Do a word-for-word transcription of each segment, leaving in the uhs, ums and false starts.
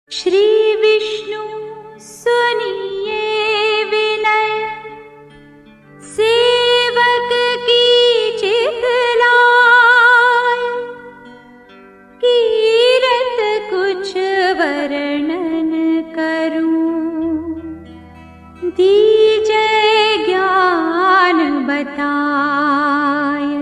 श्री विष्णु सुनिए विनय, सेवक की चितलाय, कीरत कुछ वर्णन करूं, दीजै ज्ञान बताय।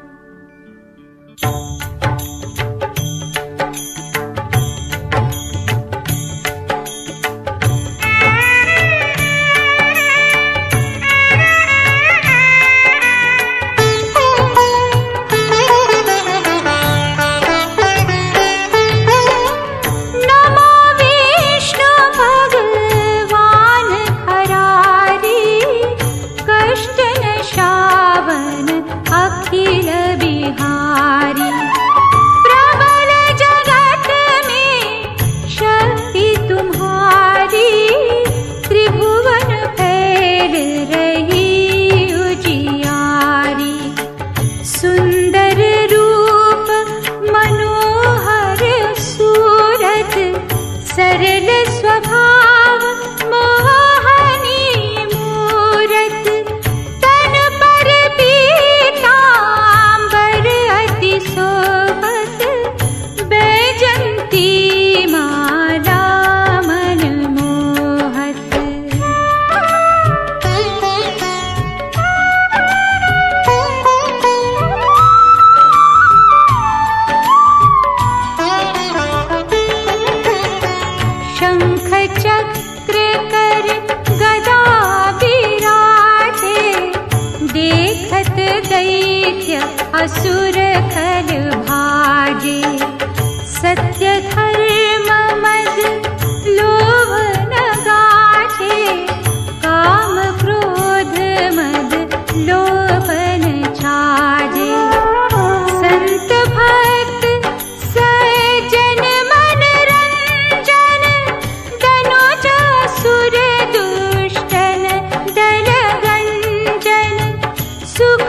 असुर खल भाजे, सत्य धर्म मद लोभ न गाठे, काम क्रोध मद लोभ न छाजे। संत भक्त सज्जन मन रंजन, दनुज असुर दुष्टन दल गंजन, सुख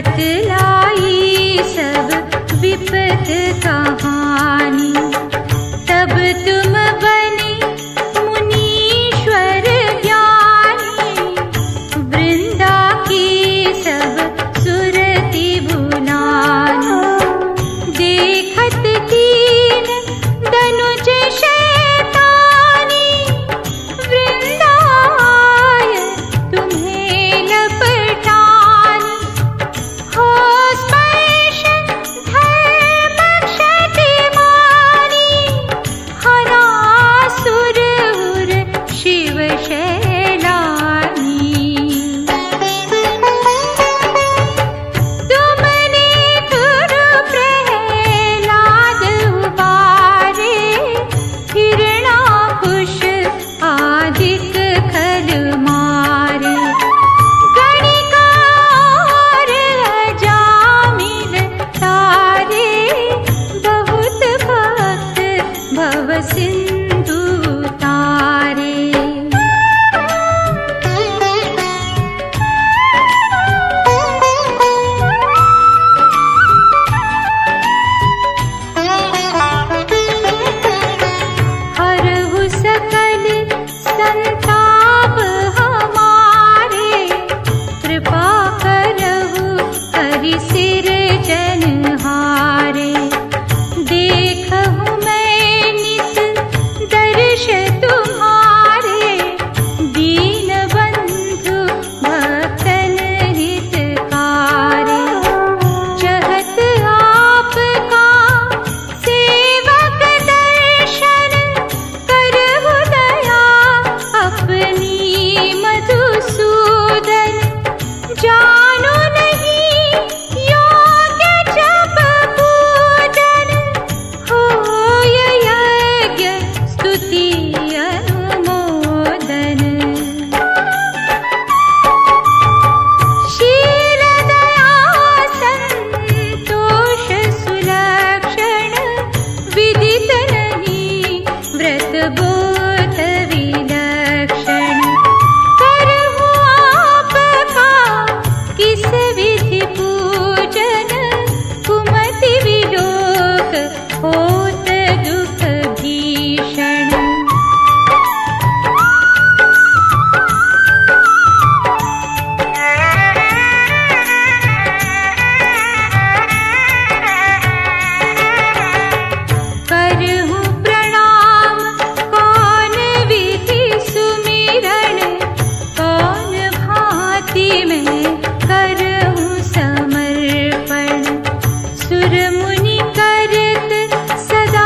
बतलाई सब विपत कहानी। तब तुम बने मुनीश्वर ज्ञानी, वृंदा की सब सुरति बुलानी। देखत कीन दनुज शैतानी, वृंदाय तुम्हें लपटानी। हो स्पर्श धर्म क्षतिमानी, हरासुर उर शिव शैलानी। तुमने तुर प्रहलाद उबारे, हिरणाकुश आदिक खल मारे। गणिका और अजामिल तारे, बहुत भक्त भव सिंधु तारे। हरहु सकल संताप हमारे, कृपा करहु हरि सिर जनहारे। देखहु मैं नित दर्श तुम्हारे, दीन बंधु भक्तन हितकारे। चहत आपका सेवक दर्शन, करहु दया अपनी मधुसूदन। जानो नहीं योग्य जप पूजन, होय यज्ञ स्तुति अनुमोदन। शील दया संतोष सुलक्षण, विदित नहीं व्रत बोध विलक्षण। करहु आपका किस विधि पूजन, कुमति विलोक होत दुख भीषण। करहु प्रणाम कौन विधि सुमिरन, कौन भांति में करहु समर्पण। सुर मुनि करत सदा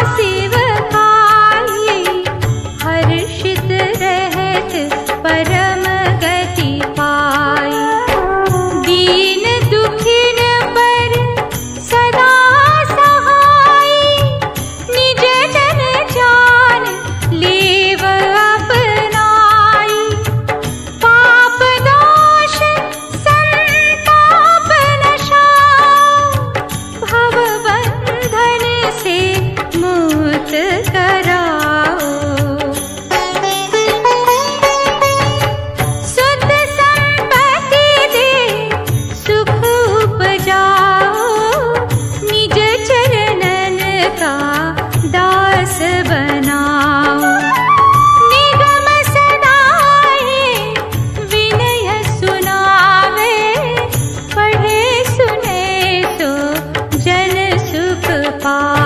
सेवकाई, हर्षित रहत परम गति पाई। दीन दुखिन पर सदा सहाई, निज जन जान लेव अपनाई। पाप दोष संताप नशाओ, भव बंधन से मुक्त कराओ। सुत संपत्ति दे सुख उपजाओ, निज चरणन का दास बनाओ। निगम सदाए विनय सुनावे, पढ़े सुने तो जन सुख पावे।